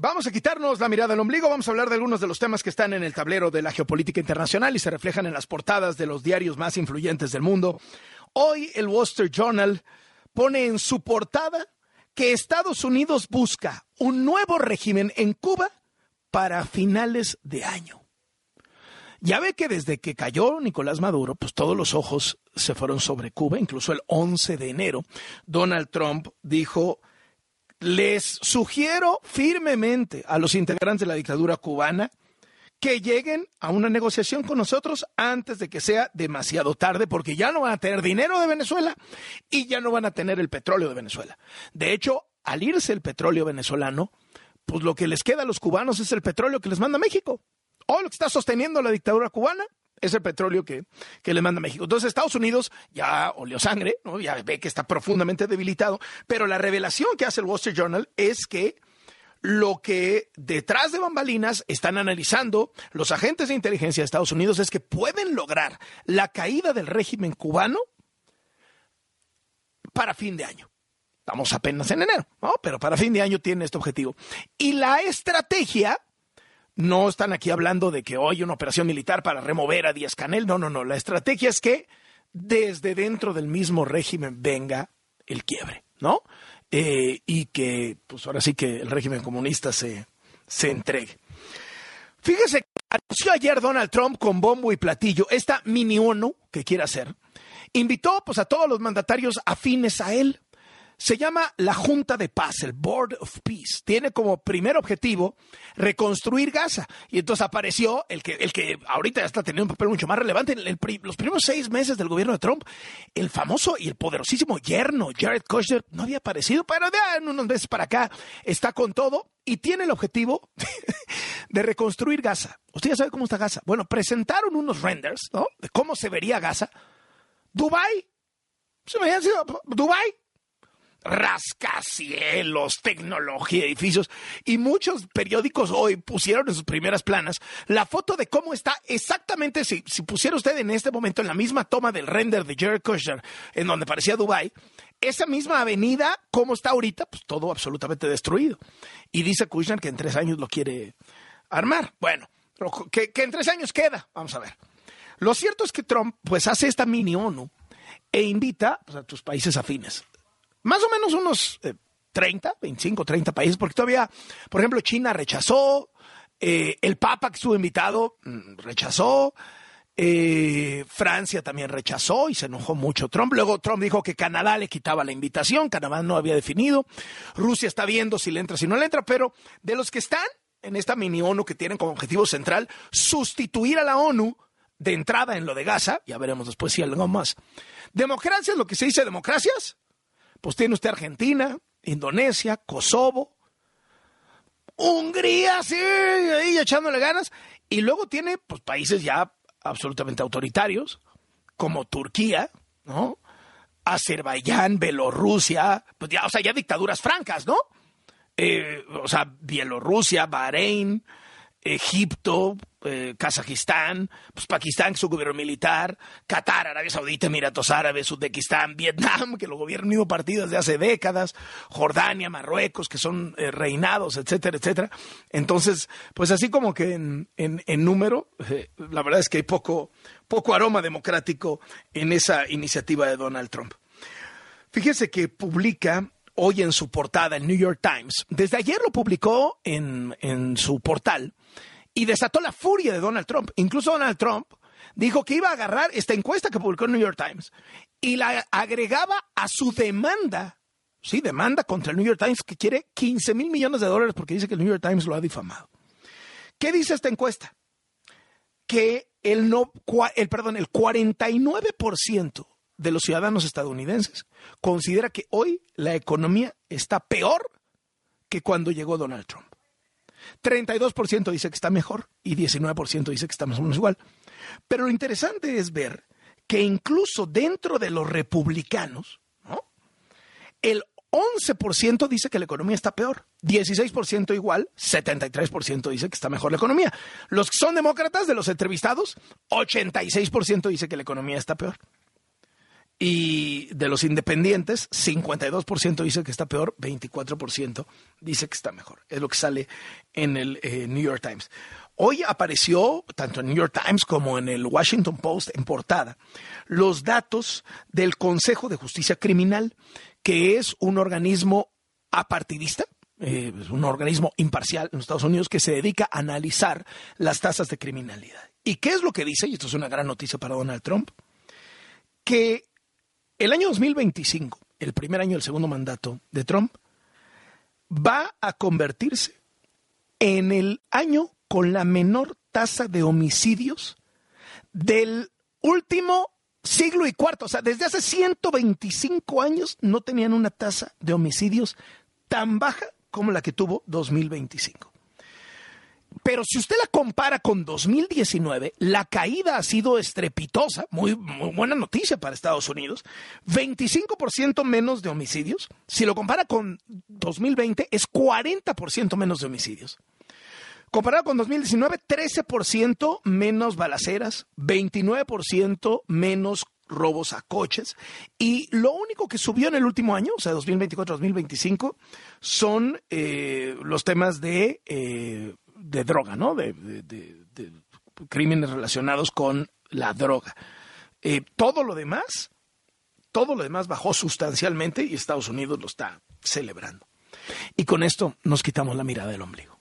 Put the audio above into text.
Vamos a quitarnos la mirada al ombligo, vamos a hablar de algunos de los temas que están en el tablero de la geopolítica internacional y se reflejan en las portadas de los diarios más influyentes del mundo. Hoy el Wall Street Journal pone en su portada que Estados Unidos busca un nuevo régimen en Cuba para finales de año. Ya ve que desde que cayó Nicolás Maduro, pues todos los ojos se fueron sobre Cuba, incluso el 11 de enero, Donald Trump dijo: les sugiero firmemente a los integrantes de la dictadura cubana que lleguen a una negociación con nosotros antes de que sea demasiado tarde, porque ya no van a tener dinero de Venezuela y ya no van a tener el petróleo de Venezuela. De hecho, al irse el petróleo venezolano, pues lo que les queda a los cubanos es el petróleo que les manda México. Hoy lo que está sosteniendo la dictadura cubana es el petróleo que le manda México. Entonces Estados Unidos ya olió sangre, ¿no? Ya ve que está profundamente debilitado, pero la revelación que hace el Wall Street Journal es que lo que detrás de bambalinas están analizando los agentes de inteligencia de Estados Unidos es que pueden lograr la caída del régimen cubano para fin de año. Estamos apenas en enero, ¿no? Pero para fin de año tienen este objetivo. Y la estrategia... No están aquí hablando de que hoy una operación militar para remover a Díaz-Canel. No. La estrategia es que desde dentro del mismo régimen venga el quiebre, ¿no? Y que, pues ahora sí que el régimen comunista se entregue. Fíjese, anunció ayer Donald Trump con bombo y platillo esta mini ONU que quiere hacer. Invitó pues a todos los mandatarios afines a él. Se llama la Junta de Paz, el Board of Peace. Tiene como primer objetivo reconstruir Gaza. Y entonces apareció el que ahorita ya está teniendo un papel mucho más relevante. En los primeros 6 meses del gobierno de Trump, el famoso y el poderosísimo yerno Jared Kushner no había aparecido, pero ya en unos meses para acá está con todo y tiene el objetivo de reconstruir Gaza. ¿Usted ya sabe cómo está Gaza? Bueno, presentaron unos renders, ¿no?, de cómo se vería Gaza. Dubái. ¿Se me habían sido Dubái? Rascacielos, tecnología, edificios, y muchos periódicos hoy pusieron en sus primeras planas la foto de cómo está exactamente, si pusiera usted en este momento en la misma toma del render de Jared Kushner, en donde parecía Dubái, esa misma avenida, cómo está ahorita, pues todo absolutamente destruido. Y dice Kushner que en 3 años lo quiere armar. Bueno, que en 3 años queda, vamos a ver. Lo cierto es que Trump pues hace esta mini ONU e invita pues, a tus países afines. Más o menos unos 25, 30 países, porque todavía, por ejemplo, China rechazó, el Papa que estuvo invitado rechazó, Francia también rechazó y se enojó mucho Trump. Luego Trump dijo que Canadá le quitaba la invitación, Canadá no había definido, Rusia está viendo si le entra, si no le entra, pero de los que están en esta mini ONU que tienen como objetivo central sustituir a la ONU de entrada en lo de Gaza, ya veremos después si hay algo más. Democracias, lo que se dice democracias, pues tiene usted Argentina, Indonesia, Kosovo, Hungría, sí, ahí echándole ganas. Y luego tiene pues países ya absolutamente autoritarios, como Turquía, ¿no? Azerbaiyán, Bielorrusia, pues ya, o sea, ya dictaduras francas, ¿no? O sea, Bielorrusia, Bahrein, Egipto, Kazajistán, pues Pakistán, su gobierno militar, Qatar, Arabia Saudita, Emiratos Árabes, Uzbekistán, Vietnam, que lo gobierna unido partido desde hace décadas, Jordania, Marruecos, que son reinados, etcétera, etcétera. Entonces, pues así como que en número, la verdad es que hay poco aroma democrático en esa iniciativa de Donald Trump. Fíjese que publica hoy en su portada el New York Times, desde ayer lo publicó en su portal, y desató la furia de Donald Trump. Incluso Donald Trump dijo que iba a agarrar esta encuesta que publicó el New York Times y la agregaba a su demanda contra el New York Times, que quiere $15 mil millones porque dice que el New York Times lo ha difamado. ¿Qué dice esta encuesta? Que el 49% de los ciudadanos estadounidenses considera que hoy la economía está peor que cuando llegó Donald Trump. 32% dice que está mejor y 19% dice que está más o menos igual. Pero lo interesante es ver que incluso dentro de los republicanos, ¿no?, el 11% dice que la economía está peor, 16% igual, 73% dice que está mejor la economía. Los que son demócratas, de los entrevistados, 86% dice que la economía está peor. Y de los independientes, 52% dice que está peor, 24% dice que está mejor. Es lo que sale en el New York Times. Hoy apareció, tanto en New York Times como en el Washington Post, en portada, los datos del Consejo de Justicia Criminal, que es un organismo apartidista, es un organismo imparcial en los Estados Unidos que se dedica a analizar las tasas de criminalidad. ¿Y qué es lo que dice? Y esto es una gran noticia para Donald Trump, que el año 2025, el primer año del segundo mandato de Trump, va a convertirse en el año con la menor tasa de homicidios del último siglo y cuarto. O sea, desde hace 125 años no tenían una tasa de homicidios tan baja como la que tuvo 2025. Pero si usted la compara con 2019, la caída ha sido estrepitosa, muy buena noticia para Estados Unidos, 25% menos de homicidios. Si lo compara con 2020, es 40% menos de homicidios. Comparado con 2019, 13% menos balaceras, 29% menos robos a coches. Y lo único que subió en el último año, o sea, 2024-2025, son los temas de droga, ¿no? De crímenes relacionados con la droga. Todo lo demás bajó sustancialmente y Estados Unidos lo está celebrando. Y con esto nos quitamos la mirada del ombligo.